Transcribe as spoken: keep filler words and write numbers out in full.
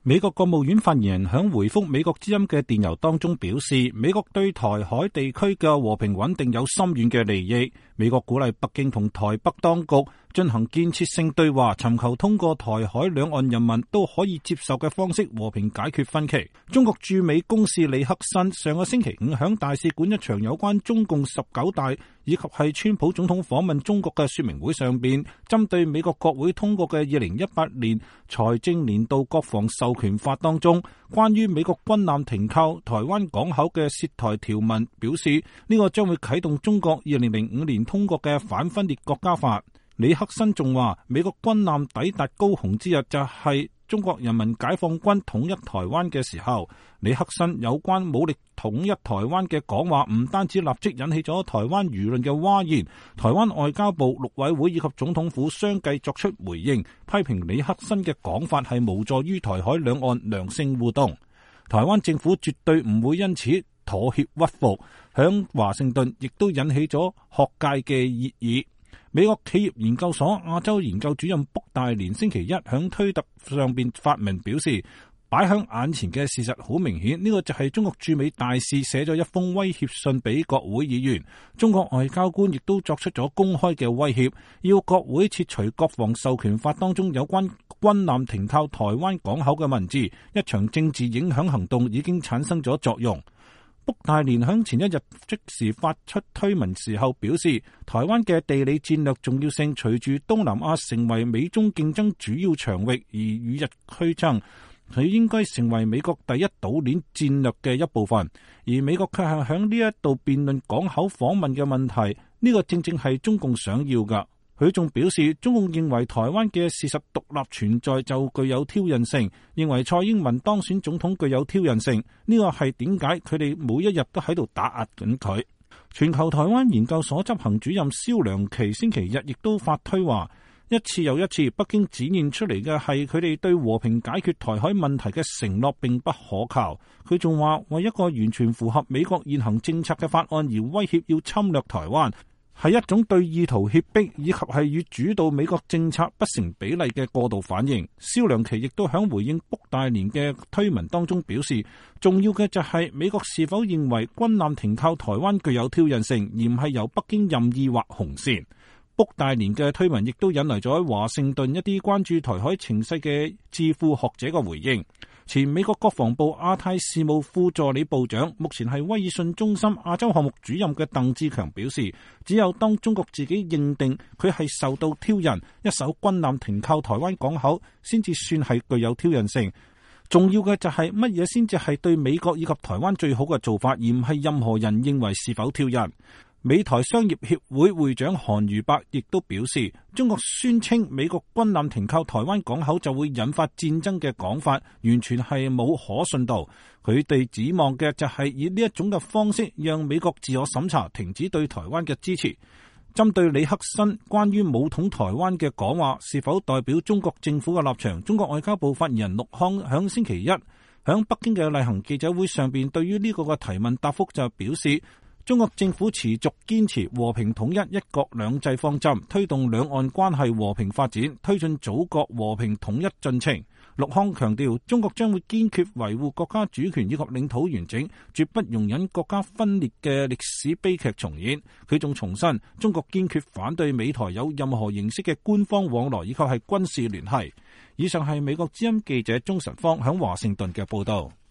美國國務院發言人響回覆美國之音嘅電郵當中表示，美國對台海地區嘅和平穩定有深遠嘅利益。美國鼓勵北京同台北當局進行建設性對話，尋求通過台海兩岸人民都可以接受嘅方式和平解決分歧。中國駐美公使李克辛上個星期五響大使館一場有關中共十九大以及係川普總統訪問中國嘅說明會上邊，針對美國國會通過嘅二零一八年財政年度國防授權法當中關於美國軍艦停靠台灣港口嘅涉台條文，表示呢個將會啟動中國二零零五年通過嘅反分裂國家法。李克辛仲話，美國軍艦抵達高雄之日就係中國人民解放軍統一台灣嘅時候。李克辛有關武力統一台灣嘅講話，唔單止立即引起咗台灣輿論嘅譁然，台灣外交部、陸委會以及總統府相繼作出回應，批評李克辛嘅講法係無助於台海兩岸良性互動。台灣政府絕對唔會因此妥協屈服，響華盛頓亦都引起咗學界嘅熱議。美國企業研究所亞洲研究主任卜大連星期一響推特上邊發文表示，擺響眼前嘅事實好明顯，呢個就係中國駐美大使寫咗一封威脅信俾國會議員，中國外交官亦都作出咗公開嘅威脅，要國會撤除國防授權法當中有關軍艦停靠台灣港口嘅文字。一場政治影響行動已經產生咗作用。卜大連響前一日即時發出推文時候表示，台灣嘅地理戰略重要性隨住東南亞成為美中競爭主要場域而與日俱增，佢應該成為美國第一島鏈戰略嘅一部分，而美國卻係響呢一度辯論港口訪問嘅問題，呢個正正係中共想要㗎。佢仲表示，中共認為台灣嘅事實獨立存在就具有挑釁性，認為蔡英文當選總統具有挑釁性，呢個係點解佢哋每一日都喺度打壓緊佢。全球台灣研究所執行主任蕭良琪星期日亦都發推話，一次又一次北京展現出嚟嘅係佢哋對和平解決台海問題嘅承諾並不可靠。佢仲話，為一個完全符合美國現行政策嘅法案而威脅要侵略台灣，係一種對意圖脅迫以及係與主導美國政策不成比例嘅過度反應。蕭良琪亦都響回應卜大連嘅推文當中表示，重要嘅就係美國是否認為軍艦停靠台灣具有挑釁性，而唔係由北京任意劃紅線。卜大連嘅推文亦都引嚟咗喺華盛頓一啲關注台海情勢嘅智庫學者嘅回應。前美國國防部亞太事務副助理部長，目前係威爾遜中心亞洲項目主任嘅鄧志強表示，只有當中國自己認定佢係受到挑釁，一艘軍艦停靠台灣港口先至算係具有挑釁性。重要嘅就係乜嘢先至係對美國以及台灣最好嘅做法，而唔係任何人認為是否挑釁。美台商業協會會長韓如伯亦都表示，中國宣稱美國軍艦停靠台灣港口就會引發戰爭嘅講法，完全係冇可信度。佢哋指望嘅就係以呢一種嘅方式，讓美國自我審查，停止對台灣嘅支持。針對李克辛關於武統台灣嘅講話，是否代表中國政府嘅立場？中國外交部發言人陸康響星期一響北京嘅例行記者會上邊，對於呢個嘅提問答覆就表示，中國政府持續堅持和平統一、一國兩制方針，推動兩岸關係和平發展，推進祖國和平統一進程。陸康強調，中國將會堅決維護國家主權以及領土完整，絕不容忍國家分裂嘅歷史悲劇重演。佢仲重申，中國堅決反對美台有任何形式嘅官方往來以及係軍事聯繫。以上係美國之音記者鍾晨芳響華盛頓嘅報道。